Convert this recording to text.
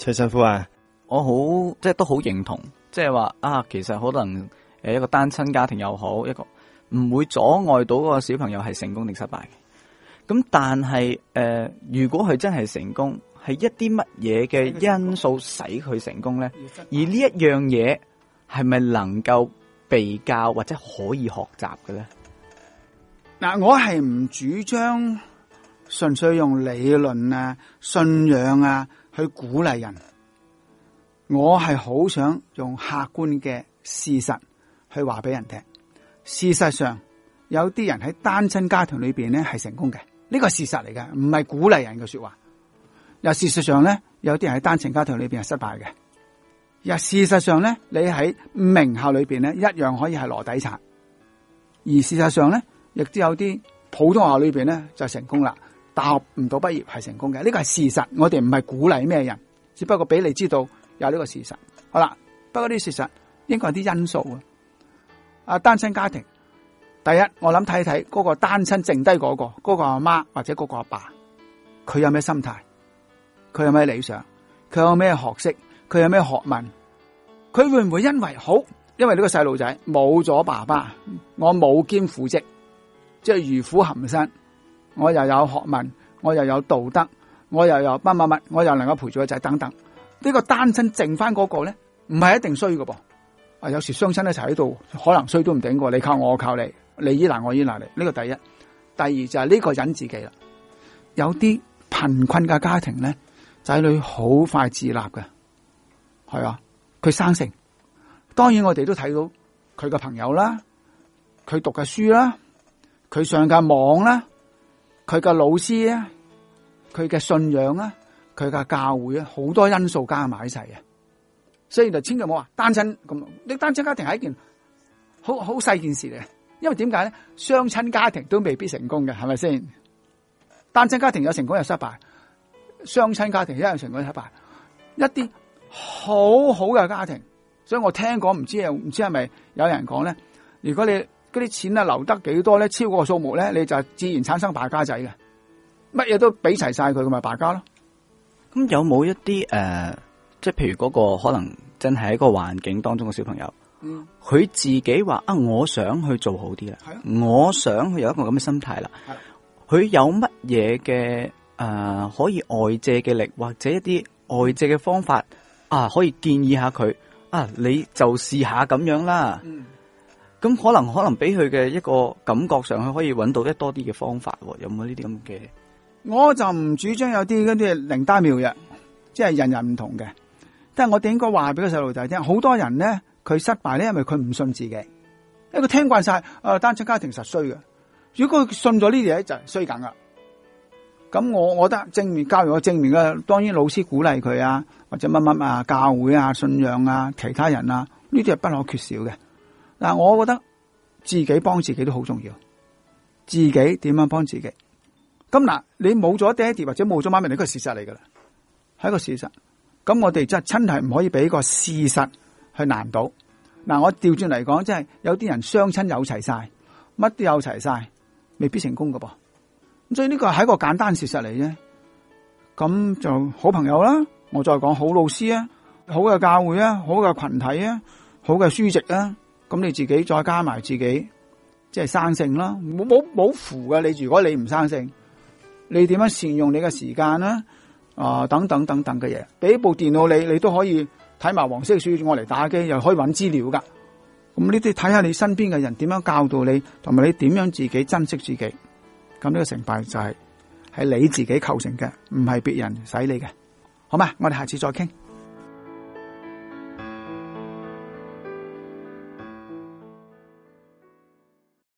崔神父啊， 我好即係都好認同，即係話啊，其實可能一個單親家庭又好，一個唔會阻礙到個小朋友係成功定失敗嘅。咁但係如果佢真係成功，係一啲乜嘢嘅因素使佢成功咧？而呢一樣嘢係咪能夠被教或者可以學習嘅咧？ 嗱，我係唔主張純粹用理論啊、信仰啊去鼓勵人，我係好想用客觀嘅事實去話俾人聽。事實上，有啲人喺單親家庭裏邊咧係成功嘅，呢個係事實嚟嘅，唔係鼓勵人嘅說話。又事實上咧，有啲人喺單親家庭裏邊係失敗嘅。又事實上咧，你喺名校裏邊咧一樣可以係籮底橙，而事實上咧，亦都有啲普通學校裏邊咧就成功啦。大學唔到畢業係成功嘅，呢個係事實。我哋唔係鼓勵咩人，只不過俾你知道有呢個事實。好啦，不過呢啲事實應該有啲因素啊。單親家庭，第一我諗睇睇嗰個單親剩低嗰個阿媽或者嗰個阿爸，佢有咩心態，佢有咩理想，佢有咩學識，佢有咩學問，佢會唔會因為呢個細路仔冇咗爸爸，我冇肩負職，即係茹苦含辛，我又有學問，我又有道德，我又有乜，我又能夠陪住個仔等等。呢個單親剩翻嗰個咧，唔係一定衰㗎噃。有時雙親一齊喺度，可能衰都唔頂過。你靠我，我靠你，你依賴我依賴你。呢個第一。第二就係呢個人自己啦。有啲貧困嘅家庭咧，仔女好快自立嘅，係啊，佢生性。當然我哋都睇到佢嘅朋友啦，佢讀嘅書啦，佢上嘅網啦，佢嘅老師啊，佢嘅信仰啊，佢嘅教會啊，好多因素加埋一齊嘅。所以就千祈唔好話單親咁，你單親家庭係一件好細件事嚟嘅。因為點解咧？雙親家庭都未必成功嘅，係咪先？單親家庭有成功有失敗，雙親家庭一樣成功有失敗。一啲好好嘅家庭，所以我聽講唔知係咪有人講咧？如果你嗰啲錢啊留得幾多咧，超過數目咧，你就自然產生敗家仔嘅，乜嘢都俾齊晒佢，咁咪敗家咯。 咁有冇一啲即係譬如嗰個可能真係喺個環境當中嘅小朋友，佢自己話啊，我想去做好啲啦，我想去有一個咁嘅心態啦。佢有乜嘢嘅可以外借嘅力，或者一啲外借嘅方法啊，可以建議下佢啊，你就試下咁樣啦。咁可能俾佢嘅一個感覺上，佢可以揾到一多啲嘅方法。有冇呢啲咁嘅？ 我就唔主張有啲嗰啲靈丹妙藥，即係人人唔同嘅。但係我哋應該話俾個細路仔聽，好多人咧佢失敗咧，因為佢唔信自己，因為佢聽慣晒單親家庭實衰嘅。如果佢信咗呢啲嘢，就係衰緊噶。咁我覺得正面教育嘅正面嘅，當然老師鼓勵佢啊，或者乜啊，教會啊、信仰啊、其他人啊，呢啲係不可缺少嘅。嗱，我覺得自己幫自己都好重要，自己點樣幫自己。咁嗱，你冇咗爹哋或者冇咗媽咪，呢個係事實嚟噶啦，係一個事實。咁我哋真係唔可以俾個事實去難倒。嗱，我調轉嚟講，即係有啲人雙親有齊晒，乜都有齊晒，未必成功噶噃。咁所以呢個係一個簡單事實嚟啫。咁就好朋友啦，我再講好老師啊，好嘅教會啊，好嘅群體啊，好嘅書籍啊。咁你自己再加埋自己，即係生性啦，冇符嘅。你如果你唔生性，你點樣善用你嘅時間啦？等等嘅嘢，俾部電腦你都可以睇埋黃色書，我嚟打機又可以揾資料噶。咁呢啲睇下你身邊嘅人點樣教導你，同埋你點樣自己珍惜自己。咁呢個成敗就係你自己構成嘅，唔係別人使你嘅。好嘛，我哋下次再傾。